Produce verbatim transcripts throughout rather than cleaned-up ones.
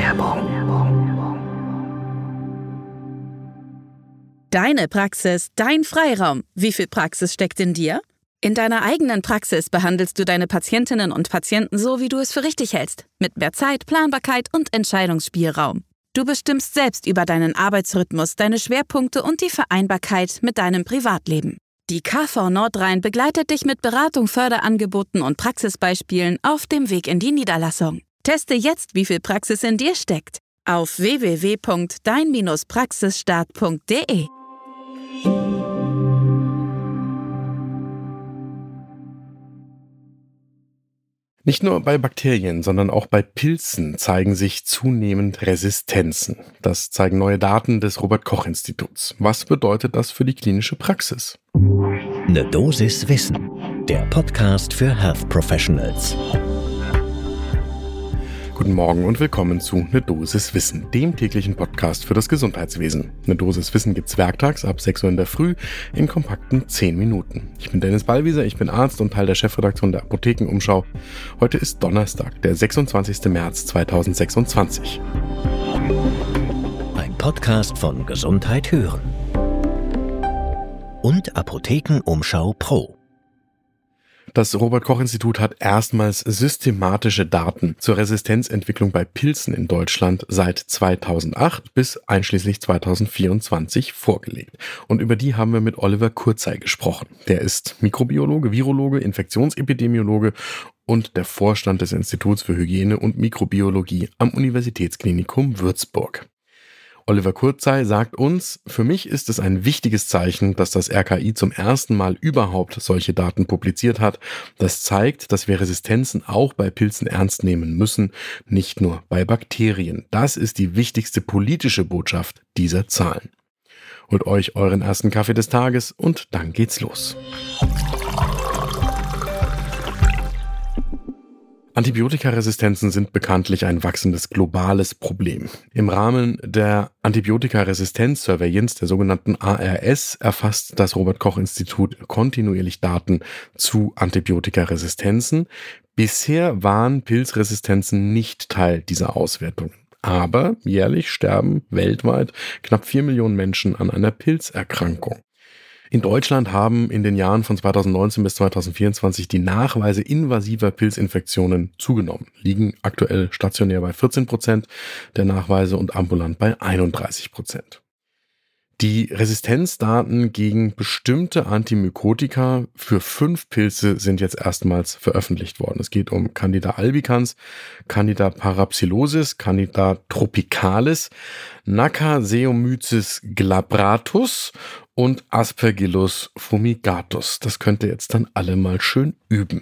Deine Praxis, dein Freiraum. Wie viel Praxis steckt in dir? In deiner eigenen Praxis behandelst du deine Patientinnen und Patienten so, wie du es für richtig hältst. Mit mehr Zeit, Planbarkeit und Entscheidungsspielraum. Du bestimmst selbst über deinen Arbeitsrhythmus, deine Schwerpunkte und die Vereinbarkeit mit deinem Privatleben. Die K V Nordrhein begleitet dich mit Beratung, Förderangeboten und Praxisbeispielen auf dem Weg in die Niederlassung. Teste jetzt, wie viel Praxis in dir steckt. Auf w w w punkt dein praxisstart punkt d e. Nicht nur bei Bakterien, sondern auch bei Pilzen zeigen sich zunehmend Resistenzen. Das zeigen neue Daten des Robert-Koch-Instituts. Was bedeutet das für die klinische Praxis? Eine Dosis Wissen, der Podcast für Health Professionals. Guten Morgen und willkommen zu Ne Dosis Wissen, dem täglichen Podcast für das Gesundheitswesen. Ne Dosis Wissen gibt's werktags ab sechs Uhr in der Früh in kompakten zehn Minuten. Ich bin Dennis Ballwieser, ich bin Arzt und Teil der Chefredaktion der Apothekenumschau. Heute ist Donnerstag, der sechsundzwanzigster März zweitausendsechsundzwanzig. Ein Podcast von Gesundheit hören und Apothekenumschau Pro. Das Robert-Koch-Institut hat erstmals systematische Daten zur Resistenzentwicklung bei Pilzen in Deutschland seit zweitausendacht bis einschließlich zweitausendvierundzwanzig vorgelegt. Und über die haben wir mit Oliver Kurzey gesprochen. Der ist Mikrobiologe, Virologe, Infektionsepidemiologe und der Vorstand des Instituts für Hygiene und Mikrobiologie am Universitätsklinikum Würzburg. Oliver Kurzey sagt uns, für mich ist es ein wichtiges Zeichen, dass das R K I zum ersten Mal überhaupt solche Daten publiziert hat. Das zeigt, dass wir Resistenzen auch bei Pilzen ernst nehmen müssen, nicht nur bei Bakterien. Das ist die wichtigste politische Botschaft dieser Zahlen. Holt euch euren ersten Kaffee des Tages und dann geht's los. Antibiotikaresistenzen sind bekanntlich ein wachsendes globales Problem. Im Rahmen der Antibiotikaresistenz-Surveillance, der sogenannten A R S, erfasst das Robert-Koch-Institut kontinuierlich Daten zu Antibiotikaresistenzen. Bisher waren Pilzresistenzen nicht Teil dieser Auswertungen. Aber jährlich sterben weltweit knapp vier Millionen Menschen an einer Pilzerkrankung. In Deutschland haben in den Jahren von zweitausendneunzehn bis zweitausendvierundzwanzig die Nachweise invasiver Pilzinfektionen zugenommen, liegen aktuell stationär bei vierzehn Prozent der Nachweise und ambulant bei einunddreißig Prozent. Die Resistenzdaten gegen bestimmte Antimykotika für fünf Pilze sind jetzt erstmals veröffentlicht worden. Es geht um Candida albicans, Candida parapsilosis, Candida tropicalis, Nakaseomyces glabratus und Aspergillus fumigatus. Das könnt ihr jetzt dann alle mal schön üben.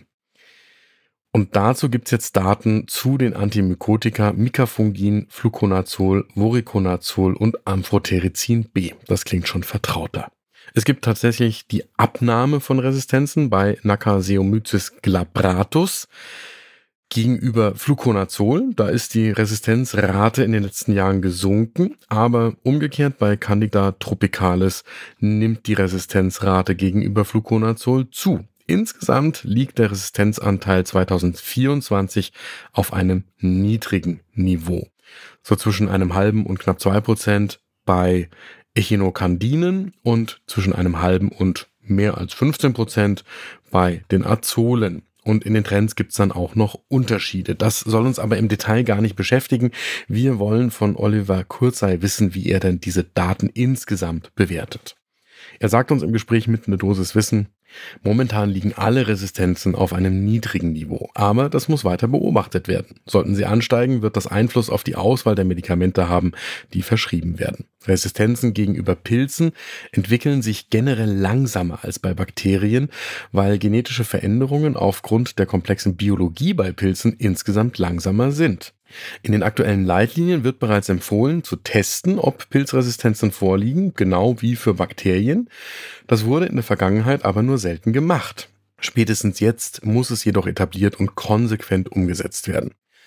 Und dazu gibt's jetzt Daten zu den Antimykotika Micafungin, Fluconazol, Voriconazol und Amphotericin B. Das klingt schon vertrauter. Es gibt tatsächlich die Abnahme von Resistenzen bei Nakaseomyces glabratus gegenüber Fluconazol. Da ist die Resistenzrate in den letzten Jahren gesunken, aber umgekehrt bei Candida tropicalis nimmt die Resistenzrate gegenüber Fluconazol zu. Insgesamt liegt der Resistenzanteil zweitausendvierundzwanzig auf einem niedrigen Niveau. So zwischen einem halben und knapp zwei Prozent bei Echinocandinen und zwischen einem halben und mehr als fünfzehn Prozent bei den Azolen. Und in den Trends gibt's dann auch noch Unterschiede. Das soll uns aber im Detail gar nicht beschäftigen. Wir wollen von Oliver Kurzey wissen, wie er denn diese Daten insgesamt bewertet. Er sagt uns im Gespräch mit Ne Dosis Wissen, momentan liegen alle Resistenzen auf einem niedrigen Niveau, aber das muss weiter beobachtet werden. Sollten sie ansteigen, wird das Einfluss auf die Auswahl der Medikamente haben, die verschrieben werden. Resistenzen gegenüber Pilzen entwickeln sich generell langsamer als bei Bakterien, weil genetische Veränderungen aufgrund der komplexen Biologie bei Pilzen insgesamt langsamer sind. In den aktuellen Leitlinien wird bereits empfohlen, zu testen, ob Pilzresistenzen vorliegen, genau wie für Bakterien. Das wurde in der Vergangenheit aber nur selten gemacht. Spätestens jetzt muss es jedoch etabliert und konsequent umgesetzt werden.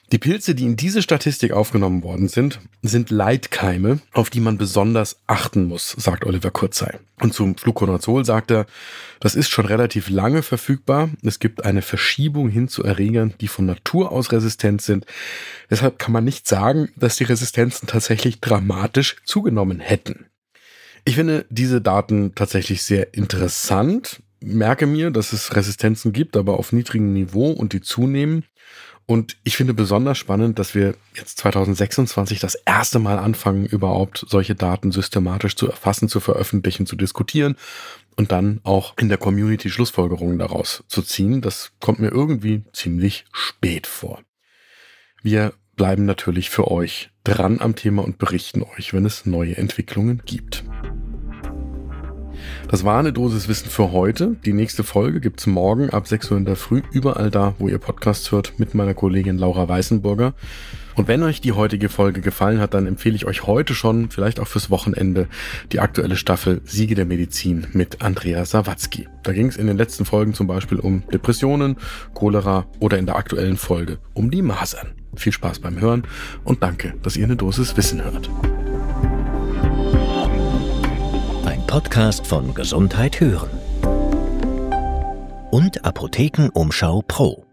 Die Pilze, die in diese Statistik aufgenommen worden sind, sind Leitkeime, auf die man besonders achten muss, sagt Oliver Kurzei. Und zum Fluconazol sagt er, das ist schon relativ lange verfügbar. Es gibt eine Verschiebung hin zu Erregern, die von Natur aus resistent sind. Deshalb kann man nicht sagen, dass die Resistenzen tatsächlich dramatisch zugenommen hätten. Ich finde diese Daten tatsächlich sehr interessant. Merke mir, dass es Resistenzen gibt, aber auf niedrigem Niveau und die zunehmen. Und ich finde besonders spannend, dass wir jetzt zwanzig sechsundzwanzig das erste Mal anfangen, überhaupt solche Daten systematisch zu erfassen, zu veröffentlichen, zu diskutieren und dann auch in der Community Schlussfolgerungen daraus zu ziehen. Das kommt mir irgendwie ziemlich spät vor. Wir bleiben natürlich für euch dran am Thema und berichten euch, wenn es neue Entwicklungen gibt. Das war eine Dosis Wissen für heute. Die nächste Folge gibt's morgen ab sechs Uhr in der Früh, überall da, wo ihr Podcasts hört, mit meiner Kollegin Laura Weißenburger. Und wenn euch die heutige Folge gefallen hat, dann empfehle ich euch heute schon, vielleicht auch fürs Wochenende, die aktuelle Staffel Siege der Medizin mit Andrea Sawatzki. Da ging es in den letzten Folgen zum Beispiel um Depressionen, Cholera oder in der aktuellen Folge um die Masern. Viel Spaß beim Hören und danke, dass ihr eine Dosis Wissen hört. Podcast von Gesundheit hören und Apothekenumschau Pro.